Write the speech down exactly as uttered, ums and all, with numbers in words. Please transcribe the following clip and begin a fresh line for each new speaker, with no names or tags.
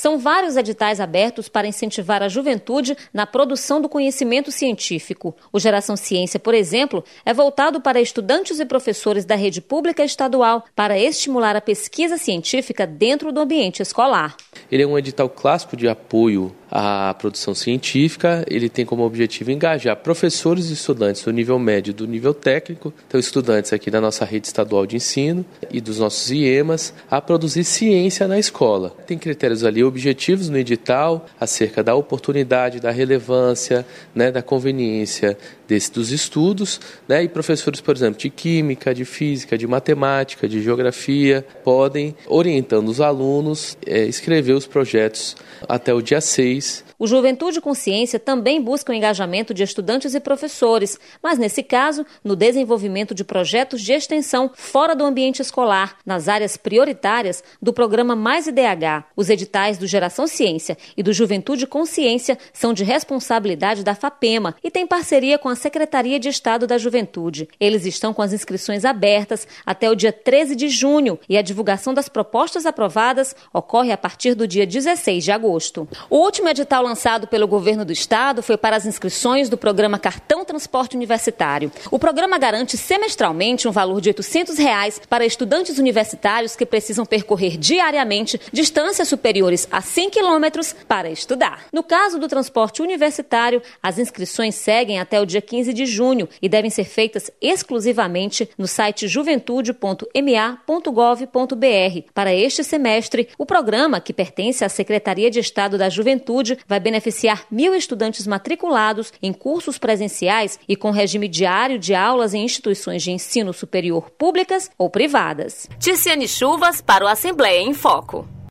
São vários editais abertos para incentivar a juventude na produção do conhecimento científico. O Geração Ciência, por exemplo, é voltado para estudantes e professores da rede pública estadual para estimular a pesquisa científica dentro do ambiente escolar.
Ele é um edital clássico de apoio à produção científica. Ele tem como objetivo engajar professores e estudantes do nível médio e do nível técnico, então estudantes aqui da nossa rede estadual de ensino e dos nossos I E M As, a produzir ciência na escola. Tem critérios ali objetivos no edital acerca da oportunidade, da relevância, né, da conveniência desse, dos estudos, né, e professores, por exemplo, de química, de física, de matemática, de geografia, podem, orientando os alunos, é, escrever os projetos até o dia seis.
O Juventude com Ciência também busca o engajamento de estudantes e professores, mas nesse caso, no desenvolvimento de projetos de extensão fora do ambiente escolar, nas áreas prioritárias do programa Mais I D H. Os editais do Geração Ciência e do Juventude com Ciência são de responsabilidade da FAPEMA e têm parceria com a Secretaria de Estado da Juventude. Eles estão com as inscrições abertas até o dia treze de junho e a divulgação das propostas aprovadas ocorre a partir do dia dezesseis de agosto. O último edital lançado pelo governo do estado foi para as inscrições do programa Cartão Transporte Universitário. O programa garante semestralmente um valor de oitocentos reais para estudantes universitários que precisam percorrer diariamente distâncias superiores a cem quilômetros para estudar. No caso do transporte universitário, as inscrições seguem até o dia quinze de junho e devem ser feitas exclusivamente no site juventude ponto m a ponto gov ponto b r. Para este semestre, o programa, que pertence à Secretaria de Estado da Juventude, vai beneficiar mil estudantes matriculados em cursos presenciais e com regime diário de aulas em instituições de ensino superior públicas ou privadas. Ticiane Chuvas para o Assembleia em Foco.